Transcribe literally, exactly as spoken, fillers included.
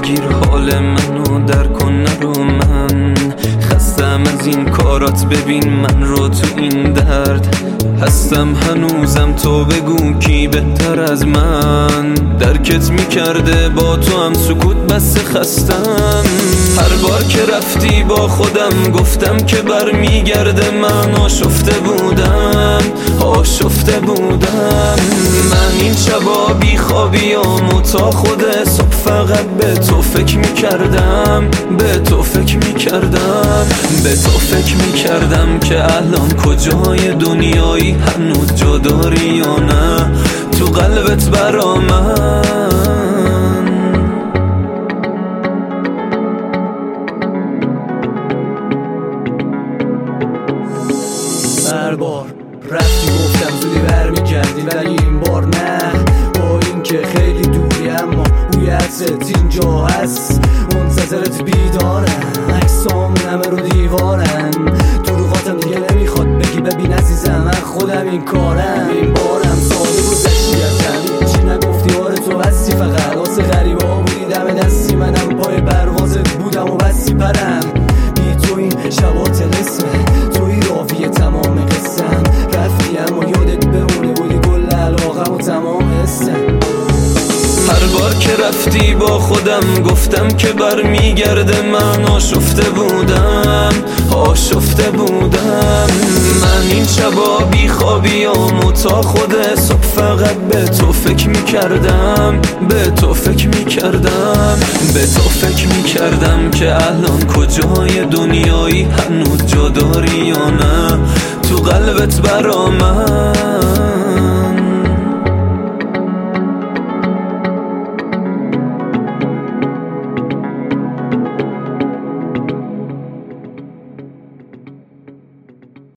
بگیر حال منو درک کن نرو من خستم از این کارات ببین من رو تو این درد هستم هنوزم تو بگو کی بهتر از من درکت میکرده با تو هم سکوت بس خستم هر بار که رفتی با خودم گفتم که برمیگرده من آشفته بودم آشفته بودم من این شبا بی خوابیام و تا خود صبح فقط به تو فکر میکردم به تو فکر میکردم به تو فکر میکردم که الان کجای دنیایی هنوز جا داری یا نه تو قلبت برا من هر بار رفتی گفتم زودی برمیگردی ولی این بار نه با این که خیلی دوری اما بوی عطرت اینجا هست منتظرت بیدارم عکسام همه رو دیوارن دروغاتم دیگه نمیخواد بگی ببین عزیزم من خودم این کارم این بارم ساده گذشتی از همین چی نگفتی آره تو بستی فقط واسه غریبه ها بودی دم دستی منم پای پروازت بودم و بستی پرم بی تو این شبا تلسمه توی راوی تمام قصم رفتی اما یادت بمونه بودی کل علاقم و تمام حسم هر بار که رفتی با خودم گفتم که برمیگرده من آشفته بودم آشفته بودم من این شبا بی خوابیام و تا خود صبح فقط به تو فکر میکردم به تو فکر میکردم به تو فکر میکردم که الان کجای دنیایی هنوز جا داری یا نه تو قلبت برا من